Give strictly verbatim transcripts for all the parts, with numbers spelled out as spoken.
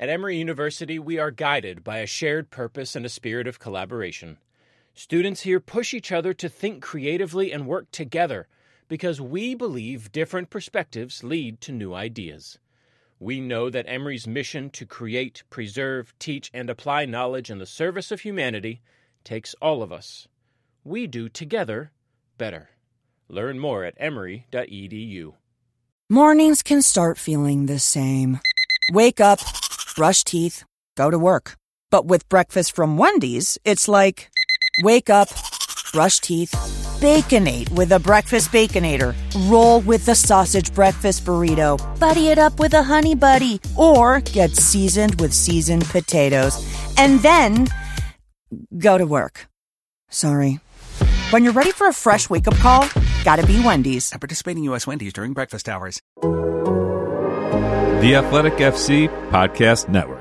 At Emory University, we are guided by a shared purpose and a spirit of collaboration. Students here push each other to think creatively and work together because we believe different perspectives lead to new ideas. We know that Emory's mission to create, preserve, teach, and apply knowledge in the service of humanity takes all of us. We do together better. Learn more at emory dot e d u. Mornings can start feeling the same. Wake up, brush teeth, go to work. But with breakfast from Wendy's, it's like, wake up, brush teeth, Baconate with a breakfast Baconator. Roll with the sausage breakfast burrito. Buddy it up with a honey buddy. Or get seasoned with seasoned potatoes. And then go to work. Sorry. When you're ready for a fresh wake-up call, gotta be Wendy's. At participating U S Wendy's during breakfast hours. The Athletic F C Podcast Network.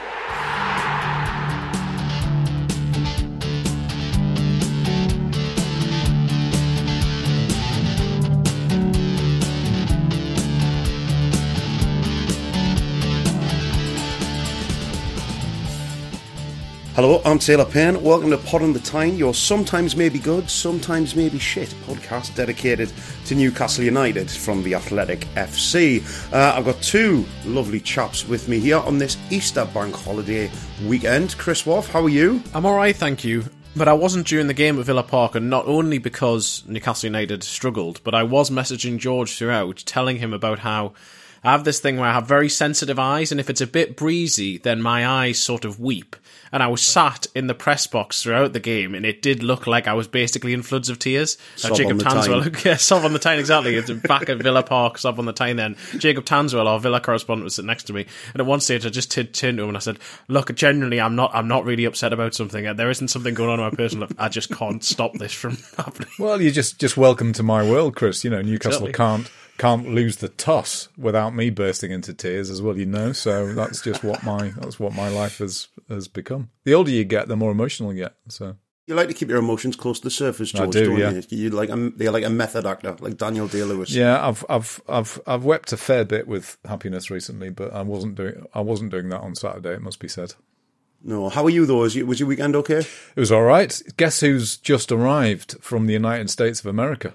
Hello, I'm Taylor Payne. Welcome to Pod on the Tyne, your sometimes maybe good, sometimes maybe shit podcast dedicated to Newcastle United from the Athletic F C. Uh, I've got two lovely chaps with me here on this Easter bank holiday weekend. Chris Woff, how are you? I'm alright, thank you. But I wasn't during the game at Villa Park, and not only because Newcastle United struggled, but I was messaging George throughout, telling him about how I have this thing where I have very sensitive eyes, and if it's a bit breezy, then my eyes sort of weep. And I was sat in the press box throughout the game, and it did look like I was basically in floods of tears. Sob Now, Jacob on the Tanswell, yeah, sob on the Tyne, exactly. It's back at Villa Park, sob on the Tyne then. Jacob Tanswell, our Villa correspondent, was sitting next to me. And at one stage, I just t- turned to him and I said, look, genuinely, I'm not I'm not really upset about something. There isn't something going on in my personal life. I just can't stop this from happening. Well, you're just, just welcome to my world, Chris. You know, Newcastle Exactly. can't can't lose the toss without me bursting into tears as well, you know. So that's just what my that's what my life has has become. The older you get, the more emotional you get. So You like to keep your emotions close to the surface, I George, do, don't yeah. you? You like a, you're like a method actor, like Daniel Day-Lewis. yeah, I've I've I've I've wept a fair bit with happiness recently, but I wasn't doing I wasn't doing that on Saturday. It must be said. No, how are you though? Was, you, was your weekend okay? It was all right. Guess who's just arrived from the United States of America?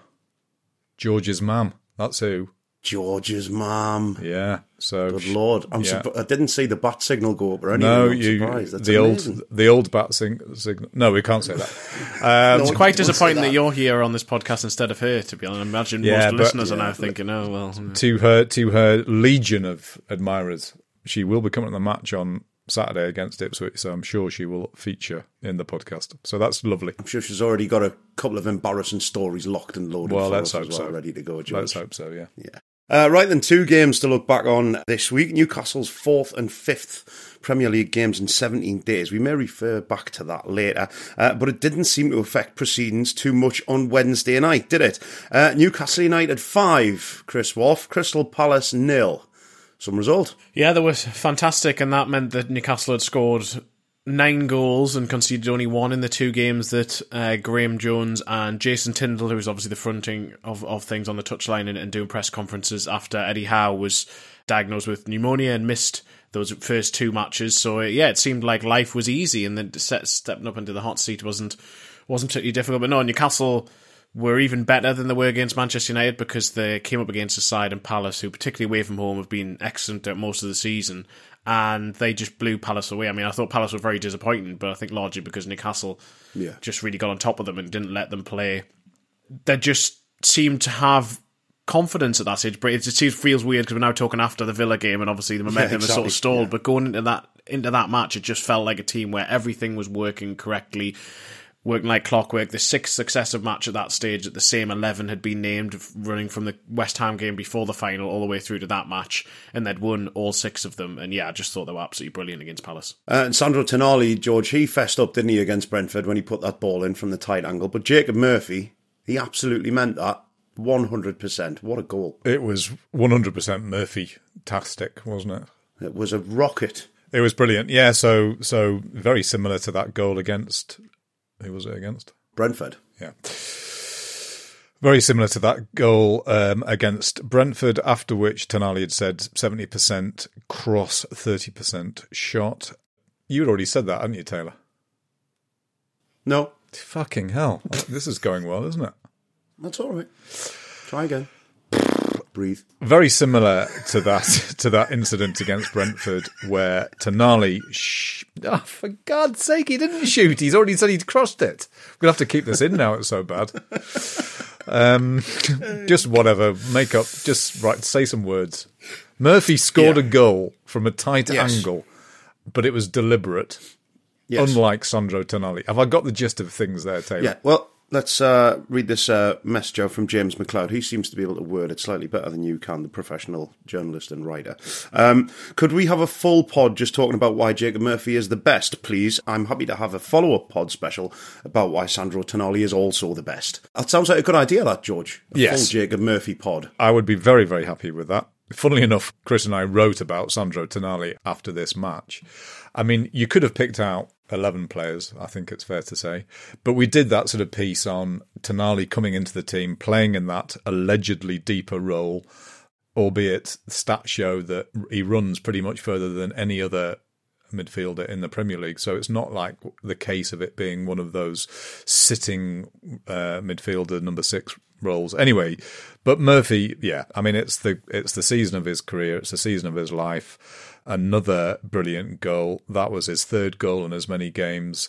George's mum. That's who. George's mum. Yeah. So Good Lord. I'm yeah. surp- I didn't see the bat signal go up or anything. No, I'm you surprised. That's the amazing. old the old bat sing, signal. No, we can't say that. Um, It's quite don't say disappointing that. that. you're here on this podcast instead of her, to be honest. I imagine Yeah, most but- listeners are yeah, now but- thinking, oh, well. yeah. to her to her legion of admirers, she will be coming to the match on Saturday against Ipswich, so I'm sure she will feature in the podcast. So that's lovely. I'm sure she's already got a couple of embarrassing stories locked and loaded Well, for let's us as hope well, so. ready to go, George. Let's hope so. Yeah. Yeah. Uh, right then, two games to look back on this week. Newcastle's fourth and fifth Premier League games in seventeen days. We may refer back to that later, uh, but it didn't seem to affect proceedings too much on Wednesday night, did it? Uh, Newcastle United five, Chris Woff, Crystal Palace nil. Some result. Yeah, that was fantastic, and that meant that Newcastle had scored nine goals and conceded only one in the two games that uh, Graham Jones and Jason Tyndall, who was obviously the fronting of, of things on the touchline and, and doing press conferences after Eddie Howe was diagnosed with pneumonia and missed those first two matches. So, yeah, it seemed like life was easy, and then set, stepping up into the hot seat wasn't wasn't particularly difficult. But no, Newcastle were even better than they were against Manchester United because they came up against a side in Palace who, particularly away from home, have been excellent at most of the season, and they just blew Palace away. I mean, I thought Palace were very disappointing, but I think largely because Newcastle Yeah. just really got on top of them and didn't let them play. They just seemed to have confidence at that stage, but it just feels weird because we're now talking after the Villa game, and obviously the momentum Yeah, has sort exactly, of stalled, yeah. but going into that into that match, it just felt like a team where everything was working correctly, working like clockwork. The sixth successive match at that stage at the same eleven had been named, running from the West Ham game before the final all the way through to that match, and they'd won all six of them. And yeah, I just thought they were absolutely brilliant against Palace. Uh, and Sandro Tonali, George, he fessed up, didn't he, against Brentford when he put that ball in from the tight angle. But Jacob Murphy, he absolutely meant that. one hundred percent. What a goal. It was one hundred percent Murphy-tastic, wasn't it? It was a rocket. It was brilliant. Yeah, so so very similar to that goal against... Who was it against? Brentford. Yeah. Very similar to that goal um, against Brentford, after which Tonali had said seventy percent cross, thirty percent shot. You'd already said that, hadn't you, Taylor? No. Fucking hell. This is going well, isn't it? That's all right. Try again. Breathe. Very similar to that to that incident against Brentford where Tonali, sh- oh, for God's sake, he didn't shoot. He's already said he'd crossed it. We're going to have to keep this in now. It's so bad. Um, just whatever. Make up. Just right. Say some words. Murphy scored yeah. a goal from a tight yes. angle, but it was deliberate. Yes. Unlike Sandro Tonali. Have I got the gist of things there, Taylor? Yeah. Well, let's uh, read this uh, message out from James McLeod. He seems to be able to word it slightly better than you can, the professional journalist and writer. Um, could we have a full pod just talking about why Jacob Murphy is the best, please? I'm happy to have a follow-up pod special about why Sandro Tonali is also the best. That sounds like a good idea, that, George. A yes. full Jacob Murphy pod. I would be very, very happy with that. Funnily enough, Chris and I wrote about Sandro Tonali after this match. I mean, you could have picked out eleven players, I think it's fair to say. But we did that sort of piece on Tonali coming into the team, playing in that allegedly deeper role, albeit stats show that he runs pretty much further than any other midfielder in the Premier League. So it's not like the case of it being one of those sitting uh, midfielder number six roles. Anyway, but Murphy, yeah, I mean, it's the it's the season of his career. It's the season of his life. Another brilliant goal. That was his third goal in as many games.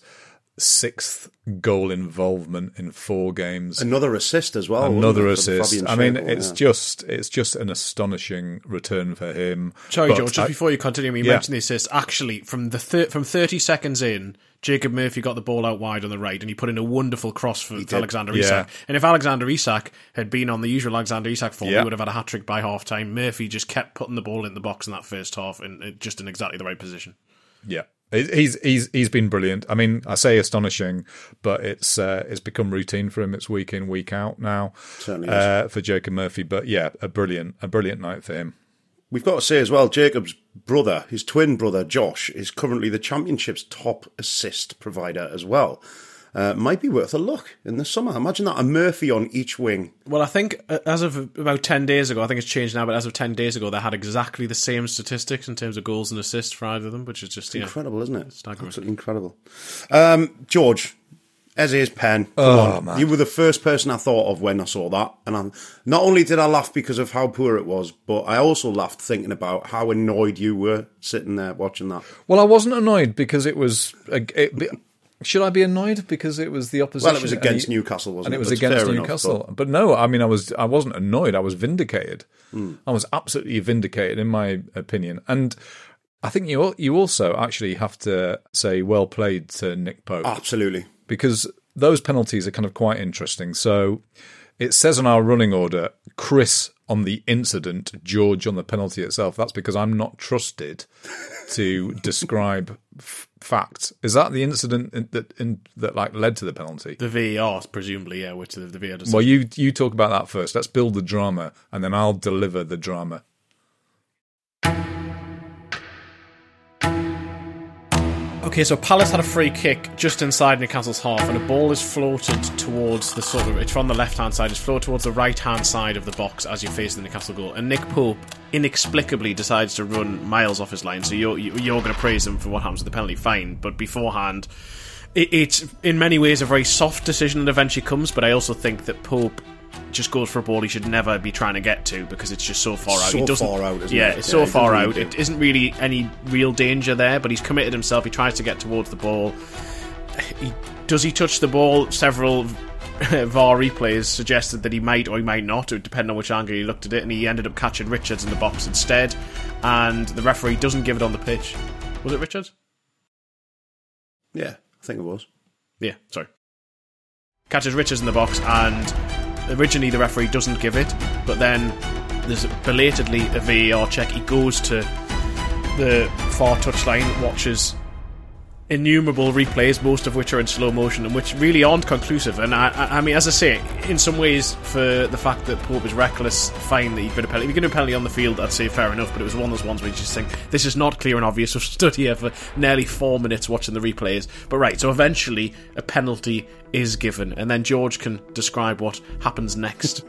Sixth goal involvement in four games. Another assist as well. Another assist. I mean, Schlegel, it's yeah. just it's just an astonishing return for him. Sorry, but George, just I, before you continue, you yeah. mentioned the assist. Actually, from the thir- from thirty seconds in, Jacob Murphy got the ball out wide on the right and he put in a wonderful cross for, for Alexander yeah. Isak. And if Alexander Isak had been on the usual Alexander Isak form, yeah. he would have had a hat-trick by half-time. Murphy just kept putting the ball in the box in that first half and just in exactly the right position. Yeah. He's he's he's been brilliant. I mean, I say astonishing, but it's uh, it's become routine for him. It's week in, week out now uh, for Jacob Murphy. But yeah, a brilliant a brilliant night for him. We've got to say as well, Jacob's brother, his twin brother Josh, is currently the Championship's top assist provider as well. Uh, might be worth a look in the summer. Imagine that, a Murphy on each wing. Well, I think as of about ten days ago, I think it's changed now, but as of ten days ago, they had exactly the same statistics in terms of goals and assists for either of them, which is just yeah, incredible, isn't it? Staggering. Absolutely incredible. Um, George, Eze's pen. Come oh, on. man. You were the first person I thought of when I saw that. And I'm, not only did I laugh because of how poor it was, but I also laughed thinking about how annoyed you were sitting there watching that. Well, I wasn't annoyed because it was... It, Should I be annoyed because it was the opposition? Well, it was against he, Newcastle, wasn't and it? And it was That's against Newcastle. Enough, but... but no, I mean, I was I wasn't annoyed. I was vindicated. Mm. I was absolutely vindicated in my opinion. And I think you you also actually have to say well played to Nick Pope. Absolutely. Because those penalties are kind of quite interesting. So it says on our running order, Chris on the incident, George on the penalty itself. That's because I'm not trusted to describe f- facts. Is that the incident in, that in, that like led to the penalty? The V A R, presumably, yeah. Which the, the V A R does. Well, you you talk about that first. Let's build the drama, and then I'll deliver the drama. Okay, so Palace had a free kick just inside Newcastle's half, and a ball is floated towards the sort of, it's from the left-hand side, it's floated towards the right-hand side of the box as you face the Newcastle goal, and Nick Pope inexplicably decides to run miles off his line, so you're, you're going to praise him for what happens with the penalty, fine, but beforehand, it, it's in many ways a very soft decision that eventually comes, but I also think that Pope just goes for a ball he should never be trying to get to because it's just so far out. So he doesn't, far out, isn't yeah, it? it's Yeah, so he far doesn't out. really It isn't really any real danger there, but he's committed himself. He tries to get towards the ball. He, does he touch the ball? Several V A R replays suggested that he might or he might not, depending on which angle he looked at it, and he ended up catching Richards in the box instead, and the referee doesn't give it on the pitch. Was it Richards? Yeah, I think it was. Yeah, sorry. Catches Richards in the box, and originally the referee doesn't give it, but then there's belatedly a V A R check. He goes to the far touchline, watches innumerable replays, most of which are in slow motion and which really aren't conclusive. And I, I, I mean, as I say, in some ways, for the fact that Pope is reckless, fine that he'd been a penalty. If you're going to penalty on the field, I'd say fair enough, but it was one of those ones where you just think, this is not clear and obvious. We've stood here for nearly four minutes watching the replays. But right, so eventually a penalty is given, and then George can describe what happens next.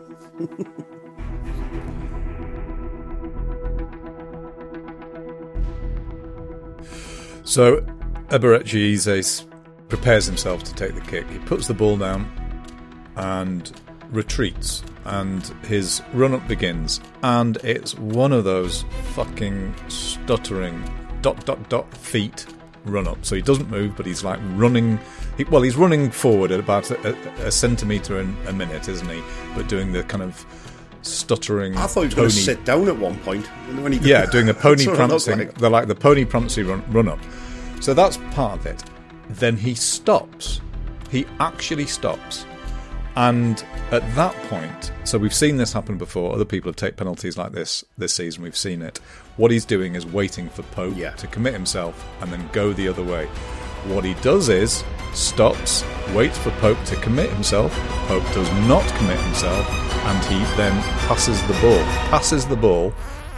So Eberechi Eze prepares himself to take the kick. He puts the ball down and retreats, and his run-up begins, and it's one of those fucking stuttering dot dot dot feet run-up. So he doesn't move, but he's like running. He, well, he's running forward at about a, a centimetre in a minute, isn't he? But doing the kind of stuttering. I thought he was going to sit down at one point when he did yeah, that. doing the pony prancing. Like. They're like the pony prancing run, run up. So that's part of it. Then he stops. He actually stops. And at that point, so we've seen this happen before. Other people have taken penalties like this this season. We've seen it. What he's doing is waiting for Pope yeah. to commit himself and then go the other way. What he does is stops, waits for Pope to commit himself. Pope does not commit himself, and he then passes the ball. Passes the ball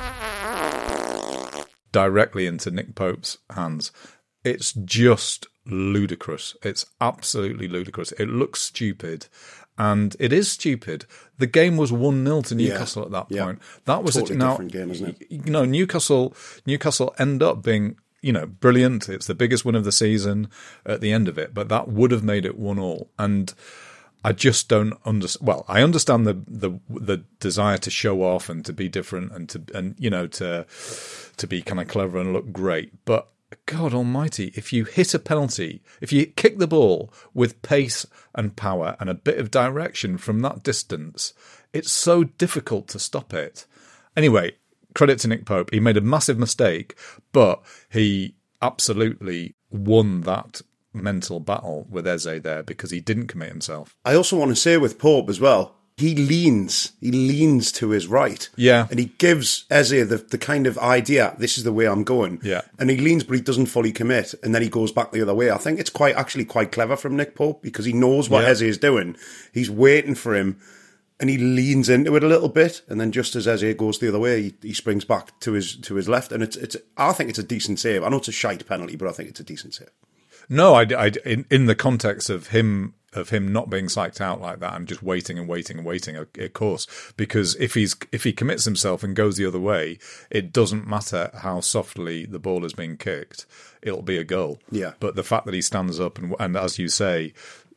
directly into Nick Pope's hands. It's just ludicrous. It's absolutely ludicrous. It looks stupid, and it is stupid. The game was one nil to Newcastle yeah. at that yeah. point. That was totally a now, different game, isn't it? You know, Newcastle Newcastle end up being, you know, brilliant. It's the biggest win of the season at the end of it, but that would have made it one all. And I just don't understand. Well, I understand the, the the desire to show off and to be different and to and you know to to be kind of clever and look great, but God almighty, if you hit a penalty, if you kick the ball with pace and power and a bit of direction from that distance, it's so difficult to stop it. Anyway, credit to Nick Pope. He made a massive mistake, but he absolutely won that mental battle with Eze there because he didn't commit himself. I also want to say with Pope as well, he leans, he leans to his right. Yeah. And he gives Eze the, the kind of idea, this is the way I'm going. Yeah. And he leans, but he doesn't fully commit. And then he goes back the other way. I think it's quite actually quite clever from Nick Pope because he knows what yeah. Eze is doing. He's waiting for him and he leans into it a little bit. And then just as Eze goes the other way, he, he springs back to his to his left. And it's it's. I think it's a decent save. I know it's a shite penalty, but I think it's a decent save. No, I, I, in, in the context of him of him not being psyched out like that and just waiting and waiting and waiting, of course, because if he's if he commits himself and goes the other way, it doesn't matter how softly the ball is being kicked, it'll be a goal. Yeah. But the fact that he stands up and, and as you say,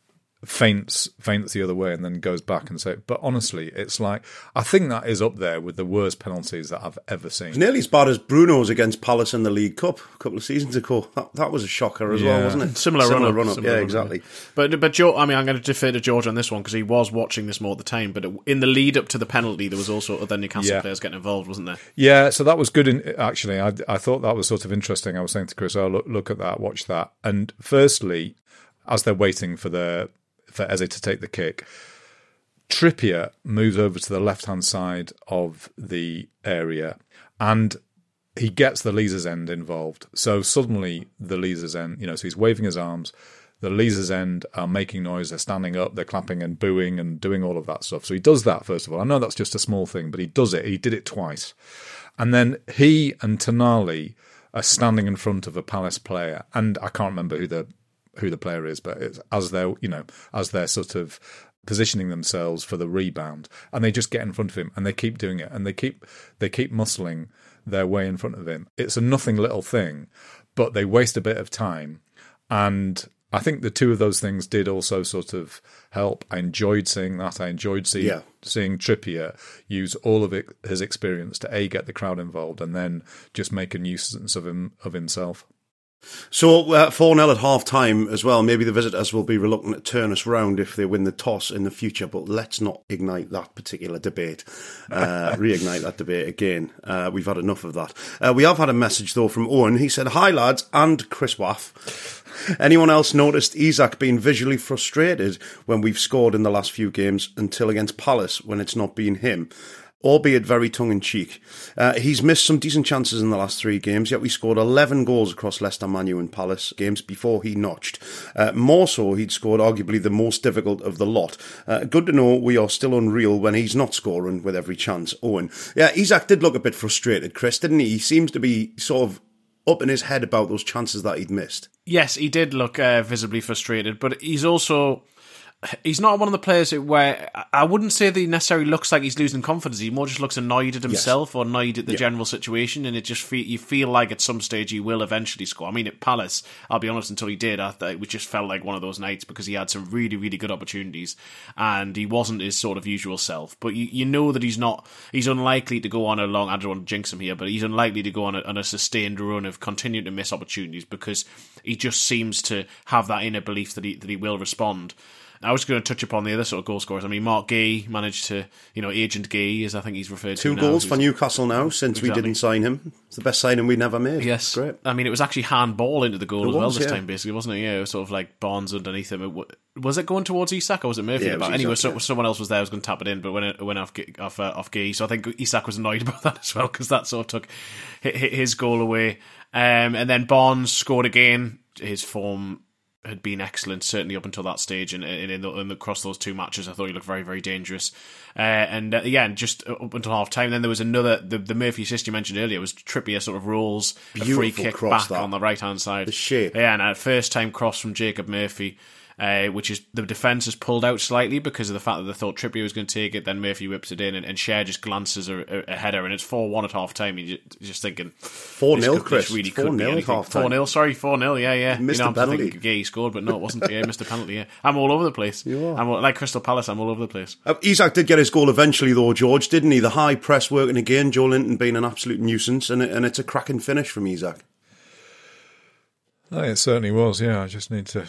faints faints the other way and then goes back and say, but honestly, it's like, I think that is up there with the worst penalties that I've ever seen. It's nearly as bad as Bruno's against Palace in the League Cup a couple of seasons ago. That, that was a shocker as Yeah. well, wasn't it? Similar, Similar run-up. run-up. Similar Yeah, run-up. exactly. But but Joe, I mean, I'm going to defer to George on this one because he was watching this more at the time. But in the lead up to the penalty, there was also other Newcastle Yeah. players getting involved, wasn't there? Yeah, so that was good. In, actually, I, I thought that was sort of interesting. I was saying to Chris, "Oh, look, look at that, watch that." And firstly, as they're waiting for the for Eze to take the kick, Trippier moves over to the left-hand side of the area and he gets the Leazes End involved. So suddenly the Leazes End, you know, so he's waving his arms. The Leazes End are making noise, they're standing up, they're clapping and booing and doing all of that stuff. So he does that, first of all. I know that's just a small thing, but he does it. He did it twice. And then he and Tonali are standing in front of a Palace player. And I can't remember who the who the player is, but it's as they're, you know, as they're sort of positioning themselves for the rebound, and they just get in front of him and they keep doing it and they keep they keep muscling their way in front of him. It's a nothing little thing, but they waste a bit of time. And I think the two of those things did also sort of help. I enjoyed seeing that. I enjoyed seeing Yeah. seeing Trippier use all of it, his experience to A, get the crowd involved, and then just make a nuisance of him of himself. So uh, four nil at half-time as well. Maybe the visitors will be reluctant to turn us round if they win the toss in the future, but let's not ignite that particular debate, uh, reignite that debate again. Uh, we've had enough of that. Uh, we have had a message, though, from Owen. He said, "Hi, lads, and Chris Waff. Anyone else noticed Isak being visually frustrated when we've scored in the last few games until against Palace when it's not been him? albeit very tongue-in-cheek. Uh, he's missed some decent chances in the last three games, yet we scored eleven goals across Leicester, Man U and Palace games before he notched. Uh, more so, he'd scored arguably the most difficult of the lot. Uh, good to know we are still unreal when he's not scoring with every chance. Owen. Yeah, Isak did look a bit frustrated, Chris, didn't he? He seems to be sort of up in his head about those chances that he'd missed. Yes, he did look uh, visibly frustrated, but he's also... He's not one of the players where I wouldn't say that he necessarily looks like he's losing confidence. He more just looks annoyed at himself yes. or annoyed at the yeah. general situation, and it just feel, you feel like at some stage he will eventually score. I mean, at Palace, I'll be honest, until he did, I thought it just felt like one of those nights because he had some really, really good opportunities, and he wasn't his sort of usual self. But you, you know that he's not. He's unlikely to go on a long. I don't want to jinx him here, but he's unlikely to go on a, on a sustained run of continuing to miss opportunities because he just seems to have that inner belief that he that he will respond. I was going to touch upon the other sort of goal scorers. I mean, Mark Gay managed to, you know, Agent Gay, as I think he's referred Two to. Two goals now, for Newcastle now since exactly. we didn't sign him. It's the best signing we never made. Yes. Great. I mean, it was actually handball into the goal it as was, well this yeah. time, basically, wasn't it? Yeah, it was sort of like Barnes underneath him. It, was it going towards Isak or was it Murphy? Yeah, it was anyway, Isak, so, yeah. someone else was there, was going to tap it in, but when it went off off, uh, off Gay. So I think Isak was annoyed about that as well because that sort of took his goal away. Um, and then Barnes scored again. His form had been excellent, certainly up until that stage, and in, in, in, in across those two matches, I thought he looked very, very dangerous. Uh, and uh, yeah, just up until half time. Then there was another, the, the Murphy assist you mentioned earlier was Trippier sort of rolls Beautiful a free kick back that. on the right hand side. The shape, yeah, and a first time cross from Jacob Murphy. Uh, which is the defence has pulled out slightly because of the fact that they thought Trippier was going to take it. Then Murphy whips it in, and, and Cher just glances a, a, a header, and it's four one at half time. You're just, you're just thinking four nil, Chris. Really four nil at half time. Four nil, sorry, four nil. Yeah, yeah. Missed you know, the penalty. Thinking, yeah, he scored, but no, it wasn't. Yeah, missed the penalty. Yeah, I'm all over the place. You are. I'm all, like Crystal Palace. I'm all over the place. Uh, Isak did get his goal eventually, though, George, didn't he? The high press working again. Joe Linton being an absolute nuisance, and it, and it's a cracking finish from Isak. Oh, it certainly was. Yeah, I just need to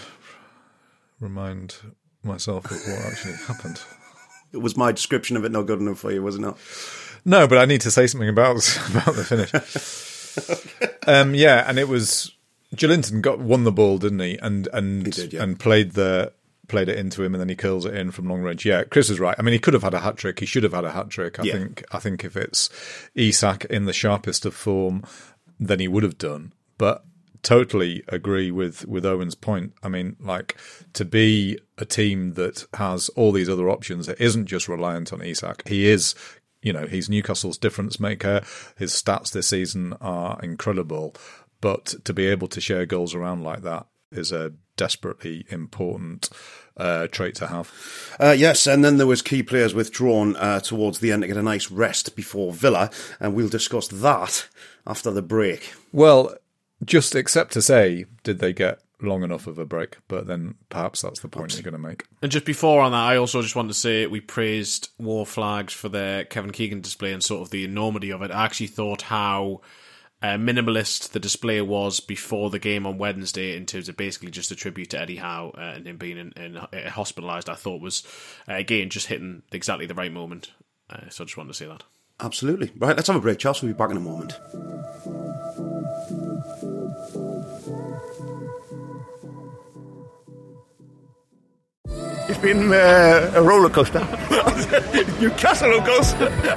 remind myself of what actually happened. It was my description of it not good enough for you, wasn't it? No, but I need to say something about about the finish. okay. um, yeah, and it was Joelinton got won the ball, didn't he? And and he did, yeah. and played the played it into him, and then he curls it in from long range. Yeah, Chris is right. I mean, he could have had a hat trick. He should have had a hat trick. I yeah. think. I think if it's Isak in the sharpest of form, then he would have done. But totally agree with, with Owen's point. I mean, like, to be a team that has all these other options, it isn't just reliant on Isak. He is, you know, he's Newcastle's difference maker. His stats this season are incredible. But to be able to share goals around like that is a desperately important uh, trait to have. Uh, yes, and then there was key players withdrawn uh, towards the end to get a nice rest before Villa, and we'll discuss that after the break. Well, just except to say, did they get long enough of a break? But then perhaps that's the point you're going to make. And just before on that, I also just wanted to say we praised War Flags for their Kevin Keegan display and sort of the enormity of it. I actually thought how uh, minimalist the display was before the game on Wednesday in terms of basically just a tribute to Eddie Howe uh, and him being in, in, uh, hospitalised, I thought was, uh, again, just hitting exactly the right moment. Uh, so I just wanted to say that. Absolutely. Right, let's have a break, Charles. We'll be back in a moment. It's been uh, a roller coaster. Newcastle, of course.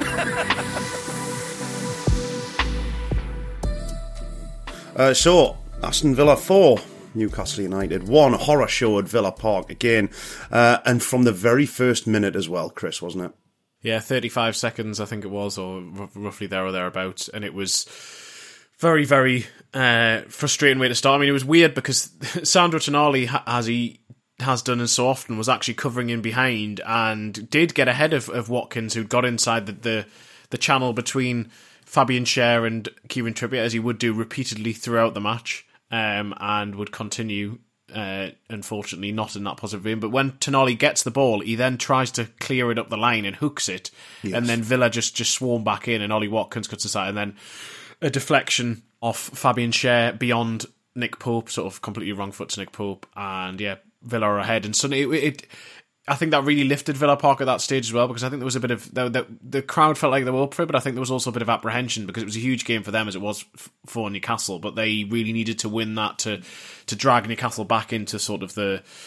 uh, so, Aston Villa four, Newcastle United one. Horror show at Villa Park again. Uh, and from the very first minute as well, Chris, wasn't it? Yeah, thirty-five seconds, I think it was, or r- roughly there or thereabouts. And it was very, very uh, frustrating way to start. I mean, it was weird because Sandro Tonali, as he has done and so often, was actually covering in behind and did get ahead of, of Watkins, who'd got inside the, the the channel between Fabian Schär and Kieran Trippier, as he would do repeatedly throughout the match, um, and would continue, uh, unfortunately, not in that positive vein. But when Tonali gets the ball, he then tries to clear it up the line and hooks it, yes. and then Villa just, just swarm back in, and Ollie Watkins cuts aside, and then a deflection off Fabian Schär beyond Nick Pope, sort of completely wrong foot to Nick Pope, and yeah, Villa are ahead, and suddenly it, it, I think that really lifted Villa Park at that stage as well, because I think there was a bit of the, the, the crowd felt like they were up for it, but I think there was also a bit of apprehension because it was a huge game for them as it was f- for Newcastle, but they really needed to win that to to drag Newcastle back into sort of the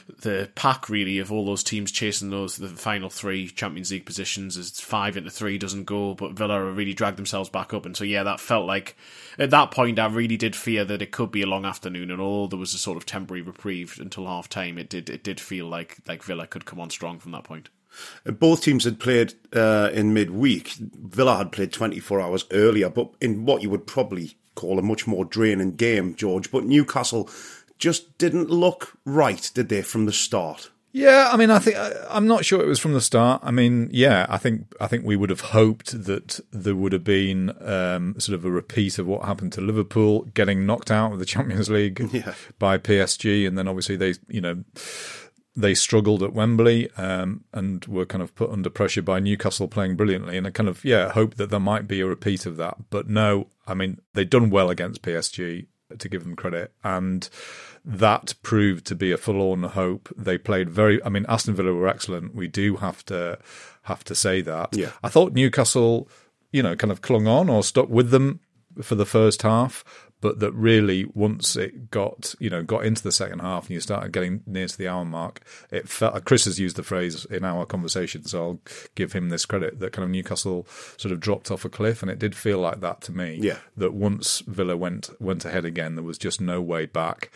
the pack really of all those teams chasing those the final three Champions League positions as five into three doesn't go, but Villa really dragged themselves back up, and so yeah, that felt like at that point I really did fear that it could be a long afternoon, and although there was a sort of temporary reprieve until half time, it did it did feel like like Villa could come on strong from that point. Both teams had played uh, in midweek. Villa had played twenty-four hours earlier, but in what you would probably call a much more draining game, George. But Newcastle just didn't look right, did they, from the start? Yeah, I mean, I think I'm not sure it was from the start. I mean, yeah, I think I think we would have hoped that there would have been um, sort of a repeat of what happened to Liverpool, getting knocked out of the Champions League yeah. by P S G, and then obviously they, you know, they struggled at Wembley um, and were kind of put under pressure by Newcastle playing brilliantly, and I kind of yeah hope that there might be a repeat of that. But no, I mean, they'd done well against P S G, to give them credit, and that proved to be a forlorn hope. They played very. I mean, Aston Villa were excellent. We do have to have to say that. Yeah. I thought Newcastle, you know, kind of clung on or stuck with them for the first half, but that really once it got, you know, got into the second half and you started getting near to the hour mark, it felt. Chris has used the phrase in our conversation, so I'll give him this credit, that kind of Newcastle sort of dropped off a cliff, and it did feel like that to me. Yeah. That once Villa went went ahead again, there was just no way back.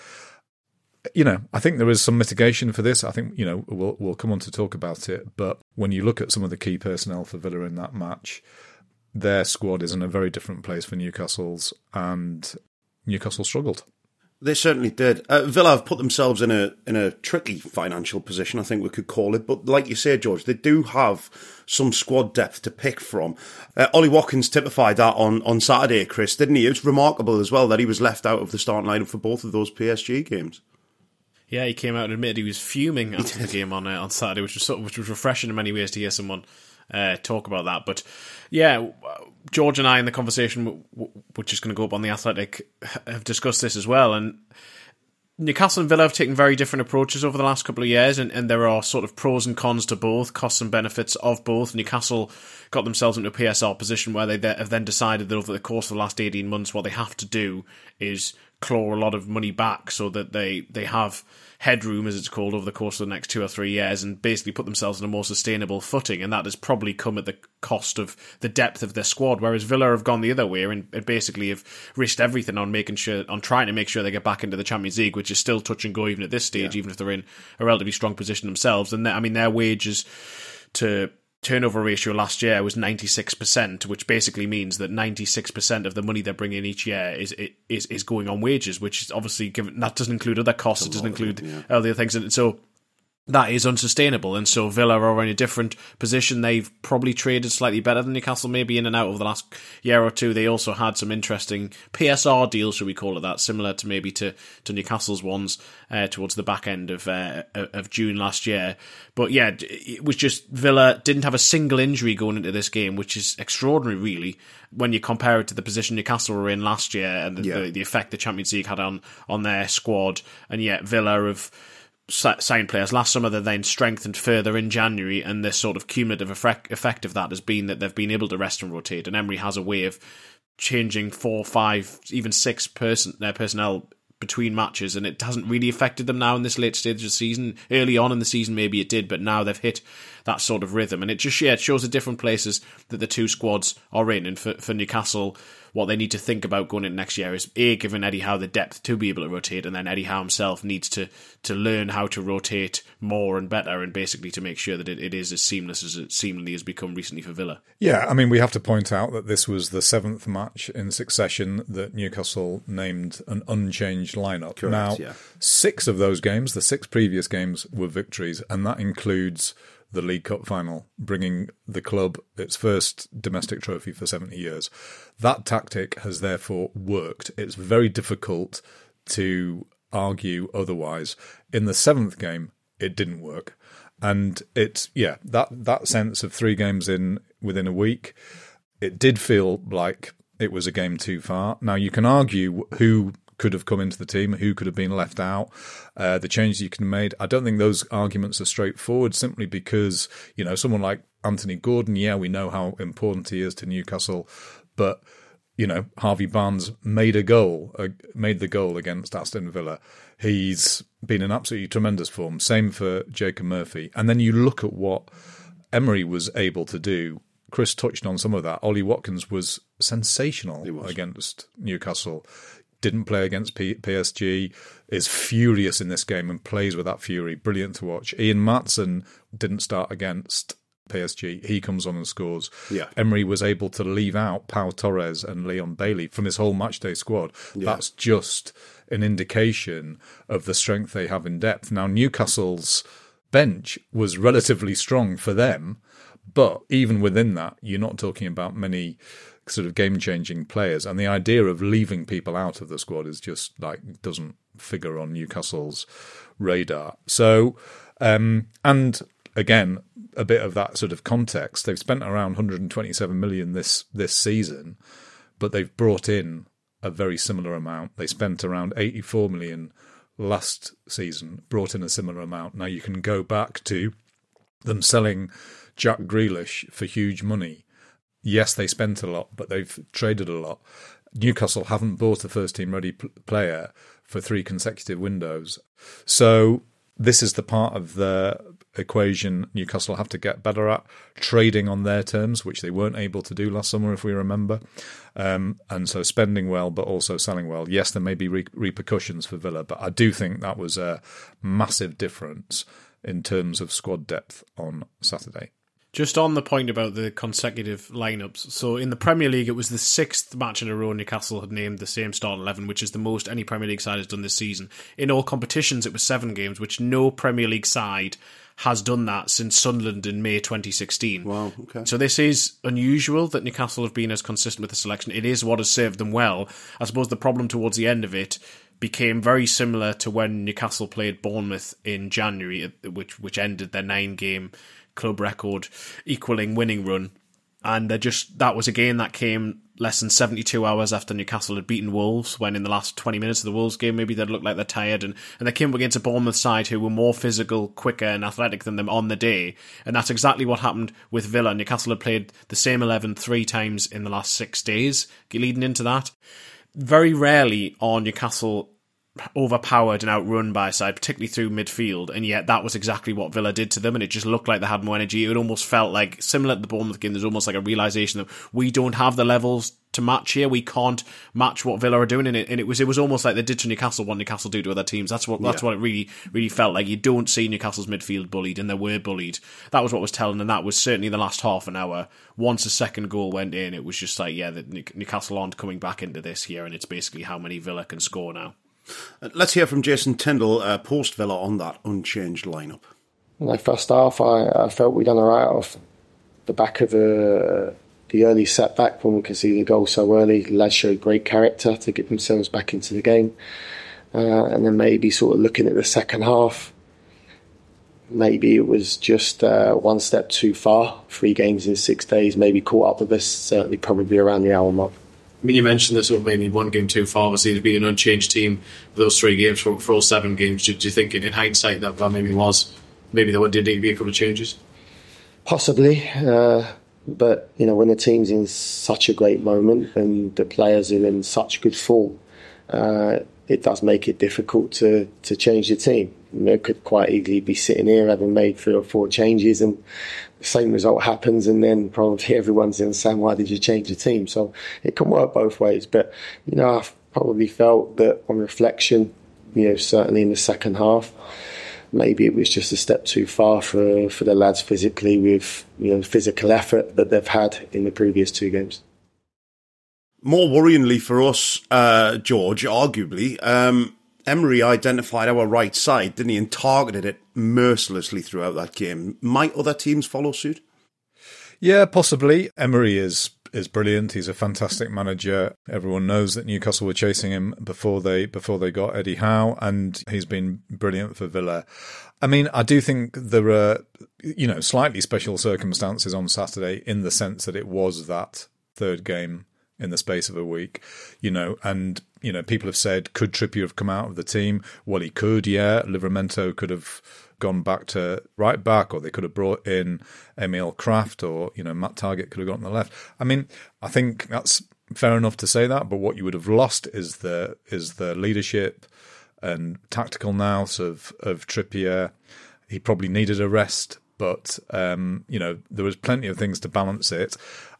You know, I think there is some mitigation for this. I think, you know, we'll we'll come on to talk about it. But when you look at some of the key personnel for Villa in that match, their squad is in a very different place for Newcastle's, and Newcastle struggled. They certainly did. Uh, Villa have put themselves in a in a tricky financial position, I think we could call it. But like you say, George, they do have some squad depth to pick from. Uh, Ollie Watkins typified that on, on Saturday, Chris, didn't he? It was remarkable as well that he was left out of the starting lineup for both of those P S G games. Yeah, he came out and admitted he was fuming after the game on uh, on Saturday, which was sort of, which was refreshing in many ways to hear someone uh, talk about that. But yeah, George and I in the conversation, which is going to go up on The Athletic, have discussed this as well. And Newcastle and Villa have taken very different approaches over the last couple of years, and, and there are sort of pros and cons to both, costs and benefits of both. Newcastle got themselves into a P S R position where they have then decided that over the course of the last eighteen months, what they have to do is claw a lot of money back so that they, they have headroom, as it's called, over the course of the next two or three years, and basically put themselves on a more sustainable footing, and that has probably come at the cost of the depth of their squad, whereas Villa have gone the other way and basically have risked everything on making sure, on trying to make sure they get back into the Champions League, which is still touch and go even at this stage, yeah. even if they're in a relatively strong position themselves. And I mean, their wages to turnover ratio last year was ninety-six percent, which basically means that ninety-six percent of the money they're bringing each year is is is going on wages, which is obviously given that doesn't include other costs, it doesn't include yeah. other things, and so that is unsustainable. And so Villa are in a different position. They've probably traded slightly better than Newcastle, maybe in and out over the last year or two. They also had some interesting P S R deals, should we call it that, similar to maybe to, to Newcastle's ones uh, towards the back end of uh, of June last year. But yeah, it was just Villa didn't have a single injury going into this game, which is extraordinary, really, when you compare it to the position Newcastle were in last year and the, yeah. the, the effect the Champions League had on, on their squad. And yet Villa have signed players last summer that then strengthened further in January, and the sort of cumulative effect, effect of that has been that they've been able to rest and rotate, and Emery has a way of changing four, five, even six person, uh, personnel between matches, and it hasn't really affected them now in this late stage of the season. Early on in the season maybe it did, but now they've hit that sort of rhythm, and it just yeah, it shows the different places that the two squads are in. And for, for Newcastle, what they need to think about going into next year is A, giving Eddie Howe the depth to be able to rotate, and then Eddie Howe himself needs to to learn how to rotate more and better, and basically to make sure that it, it is as seamless as it seemingly has become recently for Villa. Yeah, I mean, we have to point out that this was the seventh match in succession that Newcastle named an unchanged lineup. Correct, now, yeah. six of those games, the six previous games, were victories, and that includes the League Cup final, bringing the club its first domestic trophy for seventy years. That tactic has therefore worked. It's very difficult to argue otherwise. In the seventh game, it didn't work. And it's, yeah, that, that sense of three games in within a week, it did feel like it was a game too far. Now, you can argue who could have come into the team, who could have been left out, uh, the changes you can have made. I don't think those arguments are straightforward, simply because, you know, someone like Anthony Gordon, yeah, we know how important he is to Newcastle, but, you know, Harvey Barnes made a goal, uh, made the goal against Aston Villa. He's been in absolutely tremendous form. Same for Jacob Murphy. And then you look at what Emery was able to do. Chris touched on some of that. Ollie Watkins was sensational was. against Newcastle. Didn't play against P- PSG, is furious in this game and plays with that fury. Brilliant to watch. Ian Maatsen didn't start against P S G. He comes on and scores. Yeah. Emery was able to leave out Pau Torres and Leon Bailey from his whole matchday squad. Yeah. That's just an indication of the strength they have in depth. Now, Newcastle's bench was relatively strong for them, but even within that, you're not talking about many sort of game-changing players, and the idea of leaving people out of the squad is just like doesn't figure on Newcastle's radar. So, um, and again, a bit of that sort of context. They've spent around one hundred twenty-seven million this this season, but they've brought in a very similar amount. They spent around eighty-four million last season, brought in a similar amount. Now you can go back to them selling Jack Grealish for huge money. Yes, they spent a lot, but they've traded a lot. Newcastle haven't bought a first-team ready p- player for three consecutive windows. So this is the part of the equation Newcastle have to get better at, trading on their terms, which they weren't able to do last summer, if we remember. Um, and so spending well, but also selling well. Yes, there may be re- repercussions for Villa, but I do think that was a massive difference in terms of squad depth on Saturday. Just on the point about the consecutive lineups, so in the Premier League, it was the sixth match in a row Newcastle had named the same start eleven, which is the most any Premier League side has done this season. In all competitions, it was seven games, which no Premier League side has done that since Sunderland in May twenty sixteen. Wow, okay. So this is unusual that Newcastle have been as consistent with the selection. It is what has served them well. I suppose the problem towards the end of it became very similar to when Newcastle played Bournemouth in January, which which ended their nine-game club record equaling winning run, and they just that was a game that came less than seventy-two hours after Newcastle had beaten Wolves, when in the last twenty minutes of the Wolves game maybe they'd look like they're tired, and, and they came up against a Bournemouth side who were more physical, quicker and athletic than them on the day, and that's exactly what happened with Villa. Newcastle had played the same eleven three times in the last six days leading into that. Very rarely are Newcastle overpowered and outrun by a side, particularly through midfield, and yet that was exactly what Villa did to them, and it just looked like they had more energy. It almost felt like, similar to the Bournemouth game, there's almost like a realisation that we don't have the levels to match here, we can't match what Villa are doing, and it, and it was it was almost like they did to Newcastle what Newcastle do to other teams. That's what that's yeah. what it really really felt like. You don't see Newcastle's midfield bullied, and they were bullied. That was what was telling, and that was certainly the last half an hour. Once the second goal went in, it was just like, yeah, that Newcastle aren't coming back into this here, and it's basically how many Villa can score now. Let's hear from Jason Tindall, uh, post-Villa, on that unchanged lineup. In the first half, I, I felt we'd done all right off the back of the, the early setback when we could see the goal so early. The lads showed great character to get themselves back into the game. Uh, and then maybe sort of looking at the second half, maybe it was just uh, one step too far. Three games in six days maybe caught up with us, certainly probably around the hour mark. I mean, you mentioned this sort of maybe one game too far. Obviously, there's been an unchanged team for those three games, for, for all seven games. Do, do you think, in, in hindsight, that, that maybe was, maybe there did need to be a couple of changes? Possibly, uh, but you know, when the team's in such a great moment and the players are in such good form, uh, it does make it difficult to, to change the team. You know, it could quite easily be sitting here having made three or four changes and the same result happens, and then probably everyone's in saying, why did you change the team? So it can work both ways. But, you know, I've probably felt that on reflection, you know, certainly in the second half, maybe it was just a step too far for, for the lads physically with, you know, physical effort that they've had in the previous two games. More worryingly for us, uh, George, arguably, um, Emery identified our right side, didn't he, and targeted it mercilessly throughout that game. Might other teams follow suit? Yeah, possibly. Emery is is brilliant. He's a fantastic manager. Everyone knows that Newcastle were chasing him before they before they got Eddie Howe, and he's been brilliant for Villa. I mean, I do think there are, you know, slightly special circumstances on Saturday in the sense that it was that third game in the space of a week, you know, and, you know, people have said, could Trippier have come out of the team? Well, he could, yeah. Livramento could have gone back to right back, or they could have brought in Emil Kraft, or, you know, Matt Targett could have gone on the left. I mean, I think that's fair enough to say that. But what you would have lost is the is the leadership and tactical nous of of Trippier. He probably needed a rest, but um, you know, there was plenty of things to balance it.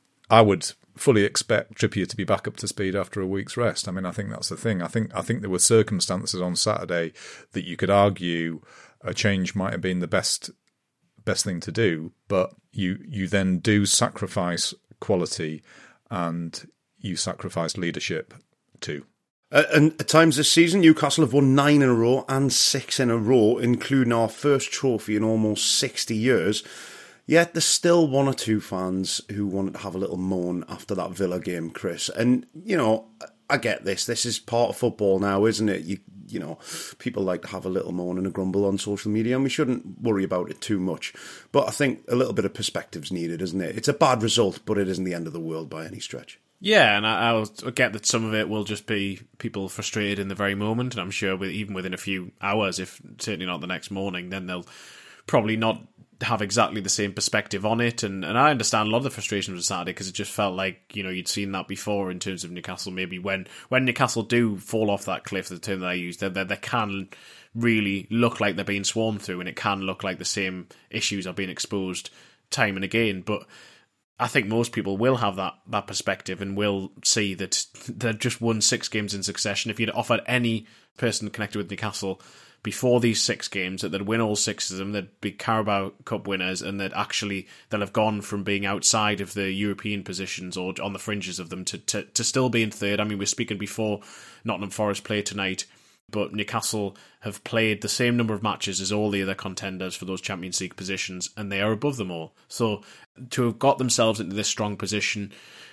I would fully expect Trippier to be back up to speed after a week's rest. I mean, I think that's the thing. I think I think there were circumstances on Saturday that you could argue a change might have been the best best thing to do, but you you then do sacrifice quality and you sacrifice leadership too. Uh, and at times this season, Newcastle have won nine in a row and six in a row, including our first trophy in almost sixty years. Yet there's still one or two fans who wanted to have a little moan after that Villa game, Chris. And, you know, I get this. This is part of football now, isn't it? You you know, people like to have a little moan and a grumble on social media, and we shouldn't worry about it too much. But I think a little bit of perspective's needed, isn't it? It's a bad result, but it isn't the end of the world by any stretch. Yeah, and I, I'll get that some of it will just be people frustrated in the very moment, and I'm sure with, even within a few hours, if certainly not the next morning, then they'll probably not have exactly the same perspective on it. And, and I understand a lot of the frustrations with Saturday because it just felt like, you know, you'd seen that before in terms of Newcastle. Maybe when, when Newcastle do fall off that cliff, the term that I used, they, they, they can really look like they're being swarmed through, and it can look like the same issues are being exposed time and again. But I think most people will have that, that perspective and will see that they've just won six games in succession. If you'd offered any person connected with Newcastle before these six games that they'd win all six of them, they'd be Carabao Cup winners, and that actually they'll have gone from being outside of the European positions or on the fringes of them to, to, to still being third. I mean, we're speaking before Nottingham Forest play tonight, but Newcastle have played the same number of matches as all the other contenders for those Champions League positions, and they are above them all. So to have got themselves into this strong position,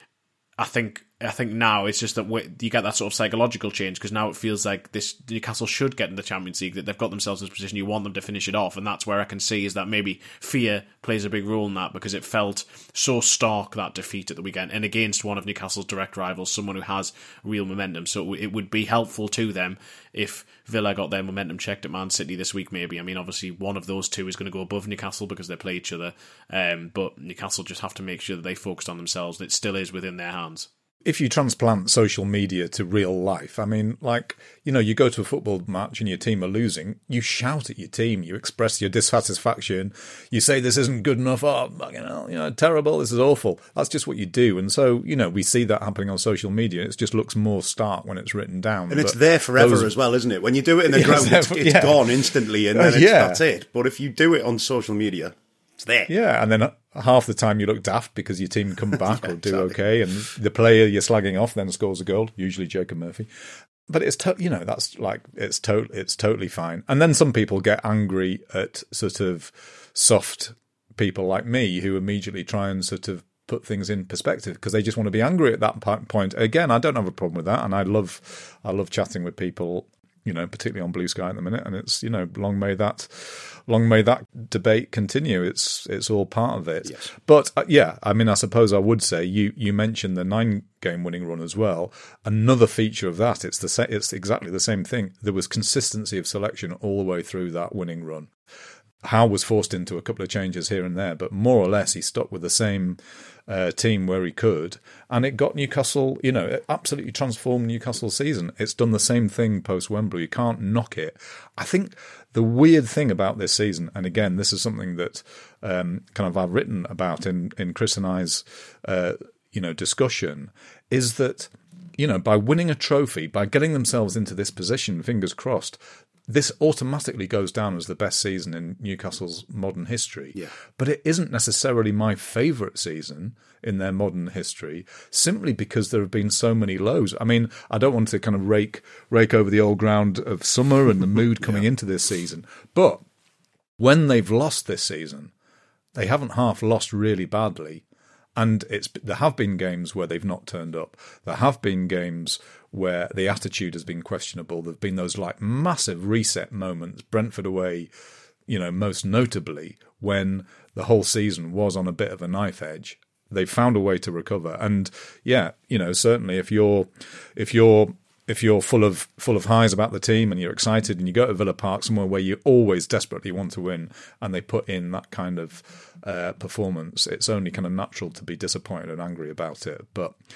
I think I think now it's just that you get that sort of psychological change, because now it feels like this Newcastle should get in the Champions League, that they've got themselves in this position. You want them to finish it off, and that's where I can see is that maybe fear plays a big role in that, because it felt so stark, that defeat at the weekend, and against one of Newcastle's direct rivals, someone who has real momentum. So it would be helpful to them if Villa got their momentum checked at Man City this week, maybe. I mean, obviously one of those two is going to go above Newcastle because they play each other, um, but Newcastle just have to make sure that they focused on themselves, and it still is within their hands. If you transplant social media to real life, I mean, like, you know, you go to a football match and your team are losing, you shout at your team, you express your dissatisfaction, you say this isn't good enough, oh, you know, you know, terrible, this is awful. That's just what you do. And so, you know, we see that happening on social media. It just looks more stark when it's written down. And it's there forever those, as well, isn't it? When you do it in the yeah, ground, it's, it's yeah. gone instantly, and then uh, it's, yeah. that's it. But if you do it on social media, it's there. Yeah, and then half the time you look daft because your team come back yeah, or do exactly. okay, and the player you're slagging off then scores a goal, usually Jacob Murphy. But it's to, you know, that's like it's to, it's totally fine. And then some people get angry at sort of soft people like me who immediately try and sort of put things in perspective because they just want to be angry at that point. Again, I don't have a problem with that, and I love I love chatting with people, you know, particularly on Blue Sky at the minute, and it's, you know, long may that, long may that debate continue. It's it's all part of it. Yes. But uh, yeah, I mean, I suppose I would say you you mentioned the nine game winning run as well. Another feature of that, it's the it's exactly the same thing. There was consistency of selection all the way through that winning run. Howe was forced into a couple of changes here and there, but more or less he stuck with the same uh, team where he could, and it got Newcastle, you know, it absolutely transformed Newcastle's season. It's done the same thing post-Wembley. You can't knock it. I think the weird thing about this season, and again, this is something that um, kind of I've written about in, in Chris and I's, uh, you know, discussion, is that, you know, by winning a trophy, by getting themselves into this position, fingers crossed, this automatically goes down as the best season in Newcastle's modern history. Yeah. But it isn't necessarily my favourite season in their modern history, simply because there have been so many lows. I mean, I don't want to kind of rake rake over the old ground of summer and the mood coming yeah. into this season. But when they've lost this season, they haven't half lost really badly. And it's there have been games where they've not turned up. There have been games where the attitude has been questionable. There have been those like massive reset moments, Brentford away, you know, most notably, when the whole season was on a bit of a knife edge. They've found a way to recover. And yeah, you know, certainly if you're if you're if you're full of full of highs about the team and you're excited and you go to Villa Park, somewhere where you always desperately want to win, and they put in that kind of uh, performance, it's only kind of natural to be disappointed and angry about it. But yeah,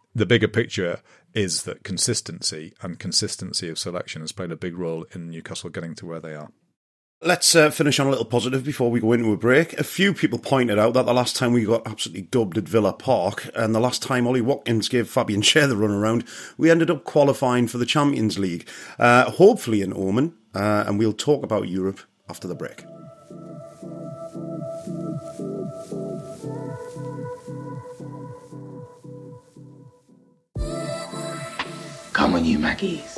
the bigger picture is that consistency and consistency of selection has played a big role in Newcastle getting to where they are. Let's uh, finish on a little positive before we go into a break. A few people pointed out that the last time we got absolutely dubbed at Villa Park, and the last time Ollie Watkins gave Fabian Schär the run around, we ended up qualifying for the Champions League. Uh, hopefully an omen, uh, and we'll talk about Europe after the break. Come on, you Mackies.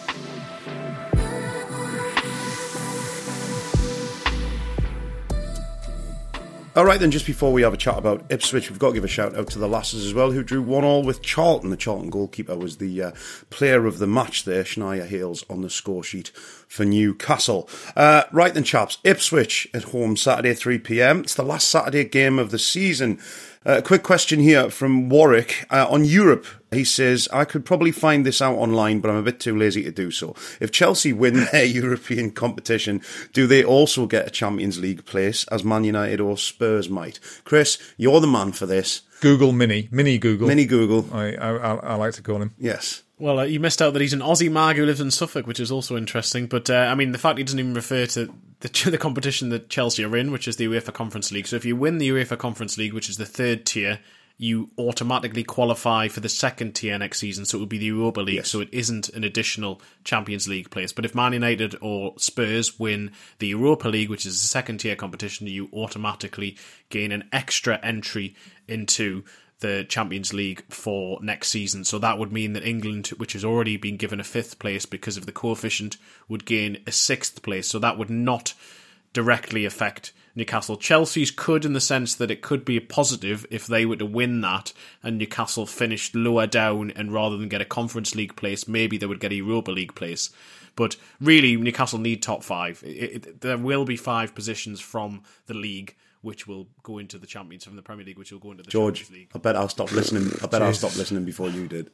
All right, then, just before we have a chat about Ipswich, we've got to give a shout out to the lasses as well, who drew one all with Charlton. The Charlton goalkeeper was the uh, player of the match there, Shania Hales, on the score sheet for Newcastle. Uh, right then, chaps, Ipswich at home Saturday, three p.m. It's the last Saturday game of the season. A uh, quick question here from Warwick. Uh, on Europe, he says, I could probably find this out online, but I'm a bit too lazy to do so. If Chelsea win their European competition, do they also get a Champions League place, as Man United or Spurs might? Chris, you're the man for this. Google Mini. Mini Google. Mini Google. I, I, I like to call him. Yes. Well, uh, you missed out that he's an Aussie mag who lives in Suffolk, which is also interesting. But, uh, I mean, the fact he doesn't even refer to the, the competition that Chelsea are in, which is the UEFA Conference League. So if you win the UEFA Conference League, which is the third tier, you automatically qualify for the second tier next season. So it would be the Europa League. Yes. So it isn't an additional Champions League place. But if Man United or Spurs win the Europa League, which is the second tier competition, you automatically gain an extra entry into the Champions League for next season. So that would mean that England, which has already been given a fifth place because of the coefficient, would gain a sixth place. So that would not directly affect Newcastle. Chelsea's could, in the sense that it could be a positive if they were to win that and Newcastle finished lower down, and rather than get a Conference League place, maybe they would get a Europa League place. But really, Newcastle need top five. It, it, there will be five positions from the league which will go into the Champions, from the Premier League, which will go into the George, Champions League. I bet I'll stop listening. I bet I'll stop listening before you did.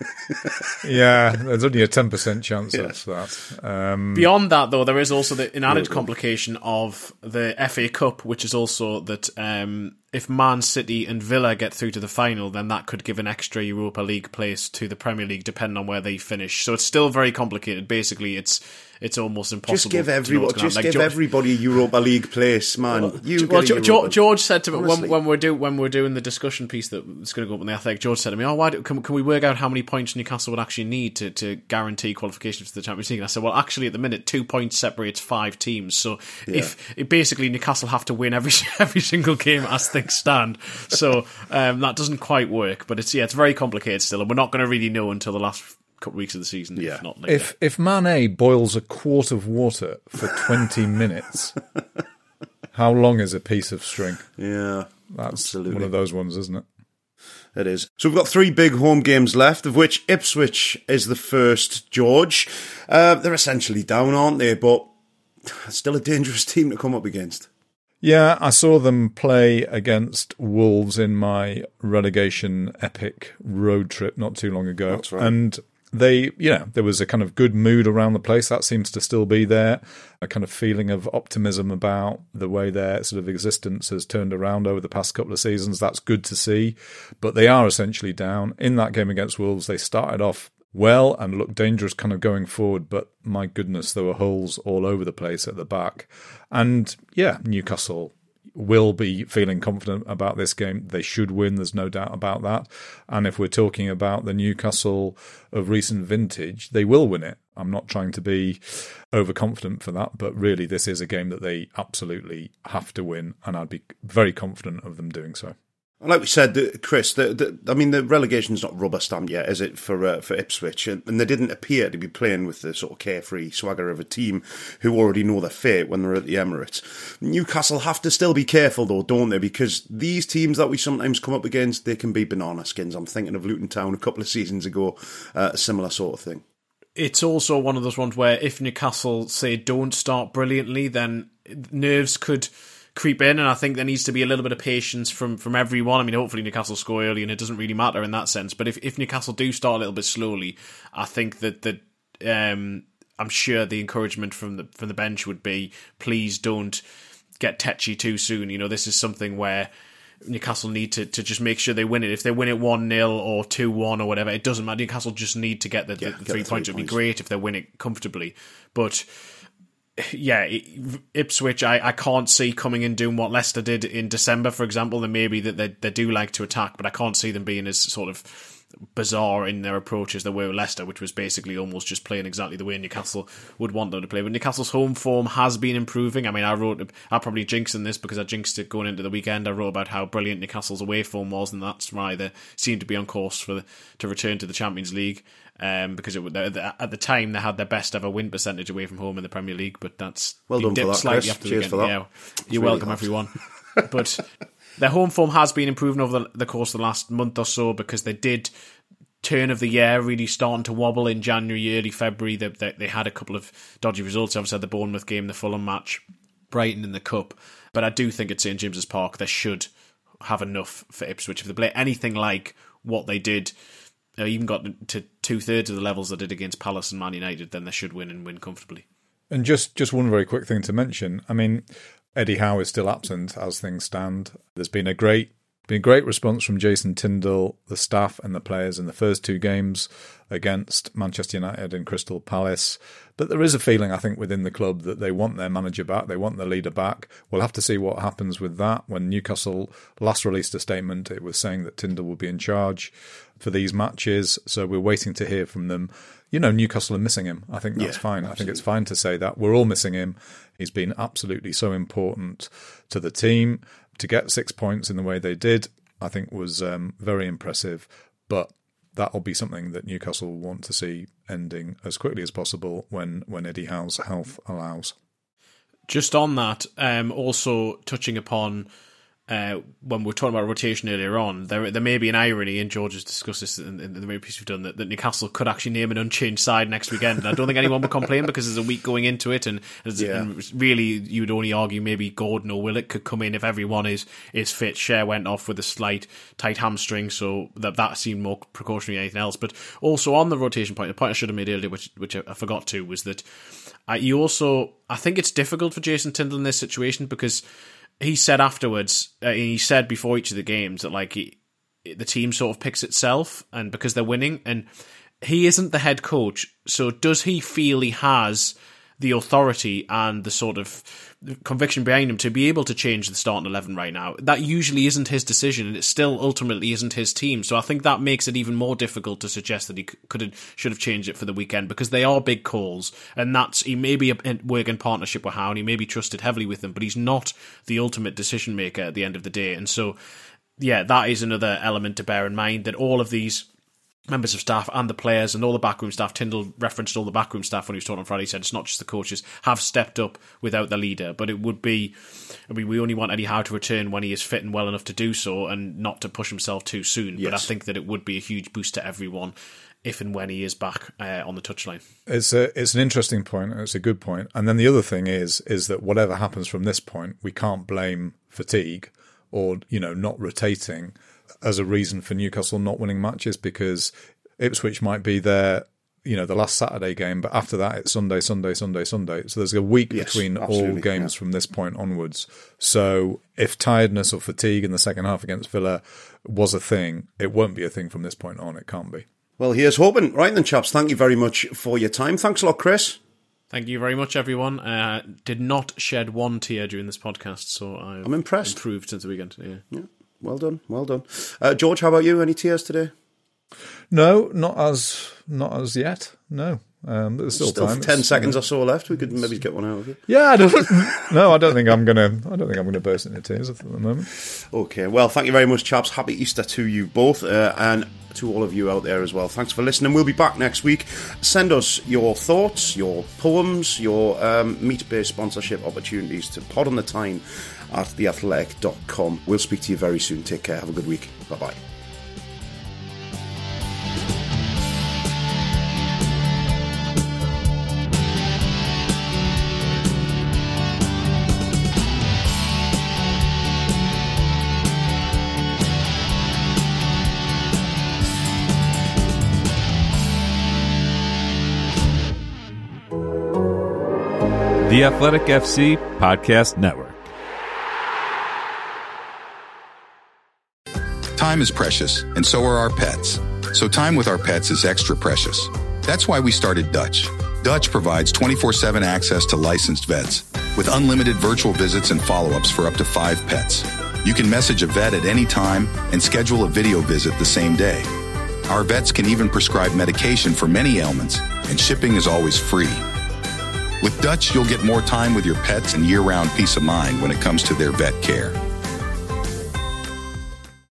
Yeah, there's only a ten percent chance Yes. of that. Um, Beyond that, though, there is also the an added complication of the F A Cup, which is also that um, if Man City and Villa get through to the final, then that could give an extra Europa League place to the Premier League, depending on where they finish. So it's still very complicated. Basically, it's it's almost impossible. Just give to know everybody, what's just like give George, everybody a Europa League place, man. Well, you well, get a George, Europa- George said to me when, Honestly. when we're do when we're doing the discussion piece that's going to go up in the Athletic. George said to me, "Oh, why do, can, can we work out how many points Newcastle would actually need to, to guarantee qualification for the Champions League?" And I said, "Well, actually, at the minute, two points separates five teams. So Yeah. if it basically Newcastle have to win every every single game as things stand, so um, that doesn't quite work. But it's yeah, it's very complicated still, and we're not going to really know until the last couple of weeks of the season. Yeah. If not later. if if Mane boils a quart of water for twenty minutes, how long is a piece of string? Yeah, That's absolutely. one of those ones, isn't it? It is. So we've got three big home games left, of which Ipswich is the first, George. Uh, they're essentially down, aren't they? But still a dangerous team to come up against. Yeah, I saw them play against Wolves in my relegation epic road trip not too long ago. That's right. And they, you know, there was a kind of good mood around the place. That seems to still be there. A kind of feeling of optimism about the way their sort of existence has turned around over the past couple of seasons. That's good to see. But they are essentially down. In that game against Wolves, they started off well and looked dangerous kind of going forward, but my goodness, there were holes all over the place at the back. And yeah, Newcastle will be feeling confident about this game. They should win, there's no doubt about that. And if we're talking about the Newcastle of recent vintage, they will win it. I'm not trying to be overconfident for that, but really this is a game that they absolutely have to win, and I'd be very confident of them doing so. Like we said, the- Chris, the, the, I mean, the relegation's not rubber stamped yet, is it, for uh, for Ipswich? And, and they didn't appear to be playing with the sort of carefree swagger of a team who already know their fate when they're at the Emirates. Newcastle have to still be careful, though, don't they? Because these teams that we sometimes come up against, they can be banana skins. I'm thinking of Luton Town a couple of seasons ago, uh, a similar sort of thing. It's also one of those ones where if Newcastle, say, don't start brilliantly, then nerves could creep in, and I think there needs to be a little bit of patience from, from everyone. I mean, hopefully Newcastle score early and it doesn't really matter in that sense, but if, if Newcastle do start a little bit slowly, I think that, that um, I'm sure the encouragement from the from the bench would be, please don't get tetchy too soon. You know, this is something where Newcastle need to, to just make sure they win it. If they win it one nil or two one or whatever, it doesn't matter. Newcastle just need to get the, Yeah, the, the get three the three points. It would be points. great if they win it comfortably. But yeah, Ipswich, I, I can't see coming in doing what Leicester did in December, for example. Then maybe that they, they do like to attack, but I can't see them being as sort of bizarre in their approach as they were with Leicester, which was basically almost just playing exactly the way Newcastle would want them to play. But Newcastle's home form has been improving. I mean, I wrote, I probably jinxed in this because I jinxed it going into the weekend. I wrote about how brilliant Newcastle's away form was, and that's why they seemed to be on course for the, to return to the Champions League. Um, because it, at the time they had their best ever win percentage away from home in the Premier League, but that's well done for that, slightly Chris. after Cheers the for that. Yeah, It's you're really welcome, helped. everyone. But their home form has been improving over the, the course of the last month or so, because they did turn of the year really starting to wobble in January, early February. They, they, they had a couple of dodgy results. Obviously, had the Bournemouth game, the Fulham match, Brighton in the Cup. But I do think at St James's Park they should have enough for Ipswich. If they play anything like what they did, uh, even got to two-thirds of the levels they did against Palace and Man United, then they should win and win comfortably. And just, just one very quick thing to mention. I mean, Eddie Howe is still absent as things stand. There's been a great been a great response from Jason Tindall, the staff and the players in the first two games against Manchester United and Crystal Palace. But there is a feeling, I think, within the club that they want their manager back, they want their leader back. We'll have to see what happens with that. When Newcastle last released a statement, it was saying that Tindall will be in charge for these matches. So we're waiting to hear from them. You know, Newcastle are missing him. I think that's Yeah, fine. absolutely. I think it's fine to say that. We're all missing him. He's been absolutely so important to the team. To get six points in the way they did, I think was um, very impressive. But that'll be something that Newcastle will want to see ending as quickly as possible when, when Eddie Howe's health allows. Just on that, um, also touching upon uh, when we were talking about rotation earlier on, there there may be an irony, and George has discussed this in, in the very piece we've done, that, that Newcastle could actually name an unchanged side next weekend. And I don't think anyone would complain because there's a week going into it, and, Yeah. and really you would only argue maybe Gordon or Willett could come in if everyone is is fit. Cher went off with a slight tight hamstring, so that that seemed more precautionary than anything else. But also on the rotation point, the point I should have made earlier, which which I forgot to, was that uh, you also, I think it's difficult for Jason Tindall in this situation because he said afterwards, uh, he said before each of the games that like he, the team sort of picks itself, and because they're winning, and he isn't the head coach, so does he feel he has the authority and the sort of conviction behind him to be able to change the starting eleven right now? That usually isn't his decision, and it still ultimately isn't his team. So I think that makes it even more difficult to suggest that he could have, should have changed it for the weekend, because they are big calls, and that's, he may be a work in partnership with Howe, and he may be trusted heavily with them, but he's not the ultimate decision maker at the end of the day. And so, yeah, that is another element to bear in mind, that all of these members of staff and the players and all the backroom staff, Tindall referenced all the backroom staff when he was talking on Friday, he said it's not just the coaches, have stepped up without the leader. But it would be, I mean, we only want Eddie Howe to return when he is fit and well enough to do so, and not to push himself too soon. Yes. But I think that it would be a huge boost to everyone if and when he is back uh, on the touchline. It's a it's an interesting point, and it's a good point. And then the other thing is is that whatever happens from this point, we can't blame fatigue or, you know, not rotating as a reason for Newcastle not winning matches, because Ipswich might be their, you know, the last Saturday game, but after that it's Sunday, Sunday, Sunday, Sunday. So there's a week Yes, between all absolutely, games yeah. from this point onwards. So if tiredness or fatigue in the second half against Villa was a thing, it won't be a thing from this point on. It can't be. Well, here's hoping. Right then, chaps, thank you very much for your time. Thanks a lot, Chris. Thank you very much, everyone. Uh, did not shed one tear during this podcast, so I've I'm impressed. improved since the weekend. Yeah. Yeah, well done, well done. Uh, George, how about you? Any tears today? No, not as not as yet. No, um, there's still, Still time. ten It's- seconds or so left. We could maybe get one out of you. Yeah, I don't. No, I don't think I'm gonna. I don't think I'm gonna burst into tears at the moment. Okay, well, thank you very much, chaps. Happy Easter to you both, uh, and to all of you out there as well. Thanks for listening. We'll be back next week. Send us your thoughts, your poems, your um, meat-based sponsorship opportunities to pod on the time at the athletic dot com. We'll speak to you very soon. Take care. Have a good week. Bye-bye. The Athletic F C Podcast Network. time is precious, and so are our pets. So time with our pets is extra precious. That's why we started Dutch. Dutch provides twenty-four seven access to licensed vets with unlimited virtual visits and follow-ups for up to five pets. You can message a vet at any time and schedule a video visit the same day. Our vets can even prescribe medication for many ailments, and shipping is always free. With Dutch, you'll get more time with your pets and year-round peace of mind when it comes to their vet care.